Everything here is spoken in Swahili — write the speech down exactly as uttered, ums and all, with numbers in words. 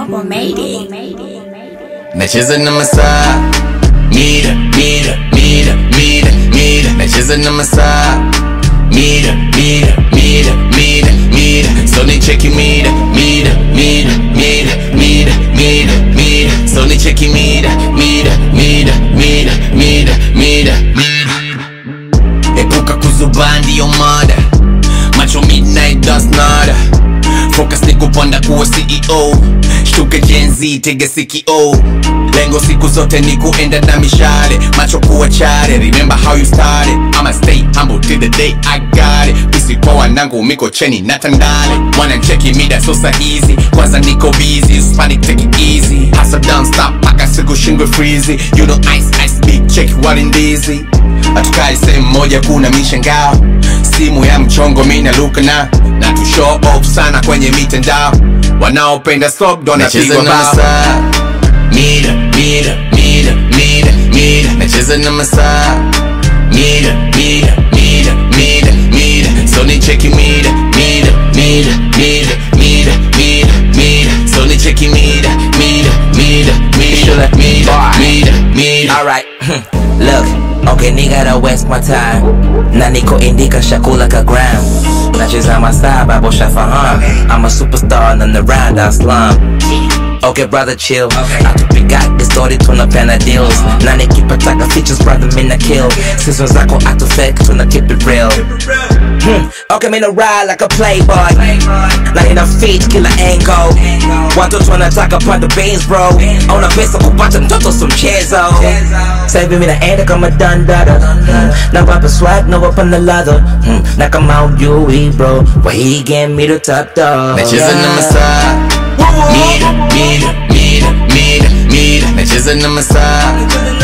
made it. Nacheza na masaa mira mira mira mira mira nacheza na masaa mira mira mira mira mira so ni cheki mira mira mira mira mira mira mira so ni cheki mira mira mira mira mira mira mira epuka kuzubandi yo mada macho midnight does nada focus ni kupanda kuwa C E O shtuke Gen Z tege sikio lengo siku zote ni kuenda na mishale macho kuwa chare remember how you started I'ma stay humble till the day I got it bisi kwa wanangu miko cheni na tandale wanna check mida so sahizi kwanza niko busy Hispanic take it easy hustle don't stop paka siku shingwe freezy you know ice ice big check what in dizzy atukai sehemu moja kuna mishangao simu ya mchongo mina luka na na tu show off sana kwenye mitandao wanaopenda stop dona pigwa bao mira mira mira mira mira nacheza na masaa mira mira mira mira mira so ni cheki mira mira mira mira mira mira mira so ni cheki mira mira mira mira mira mira mira alright look okay nigga don't waste my time na niko indika shakula ka gram nacheza masaa babo shafahamu I'm a superstar on the round I slum okay brother chill okay. Atupiga story tunapenda deals uh-huh. Na nikipataka features brother mina kill Season zako atu fake tuna keep it real hmm. Okay mina ride like a playboy na ina feet kila angle watoto wanataka panda beans bro ona pesa kupata mtoto so mchezo sasa mina enda kama dandada hmm. Na wapa swag na wapa na ladder hmm. Na kama ujui bro why he get me the top dog nacheza na masaa mira mira mira mira mira nacheza na masaa